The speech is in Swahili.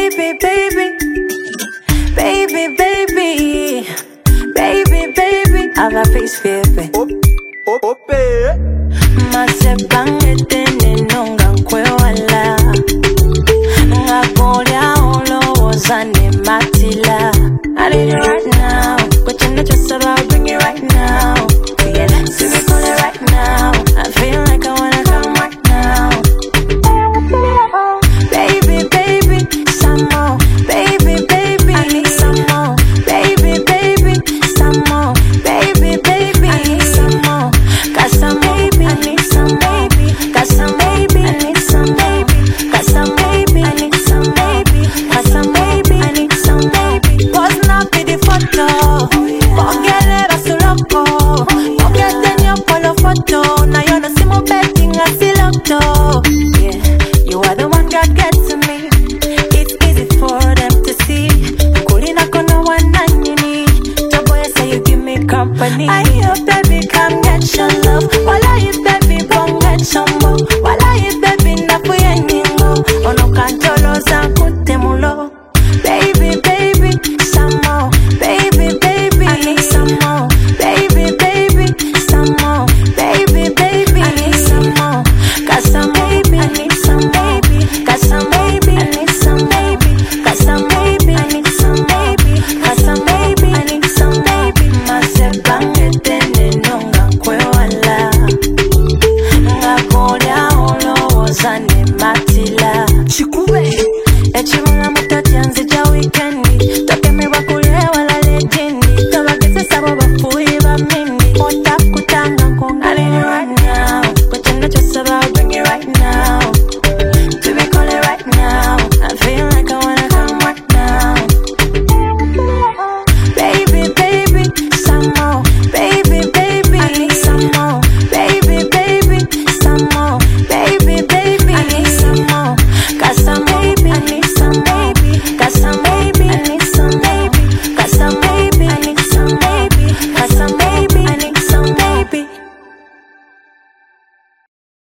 baby, baby, baby, baby, baby, baby. Have a face, baby. Masepangete nenonga kwewala Ngakolia olo ozane matila I need you right now. What you know just about bring it right now. Yeah, so we call it right now. I feel like I wanna come right now. Baby, baby, some more. Baby, baby, I need some more. Baby, baby, some more. Baby, baby, I need some more. Got some baby, I need some baby. Got some baby, I need some baby. Got some baby, I need some baby. Got some baby, I need some baby. Was not for the photo. Forget it, I still loco. Forget then you follow photo. Now you don't see my betting, I still loco. Yeah, you are the one God gets to me. It's easy for them to see. Kulina kono one and you need. The boy say you give me company. I hear baby, come get your love. While I you baby, bong get some more. While I you baby, na fuye ningo. Ono kantolo zankute mulo. Baby, baby, some more. Baby, baby, I need some more. Baby, baby, some more. Baby, baby, I need some more. Got some baby, I need some baby. Got some baby, I need some baby. Got some baby, I need some baby. Got some baby, I need some baby. Masepangete nenonga kwewala Ngakolia olo ozane matila Chikube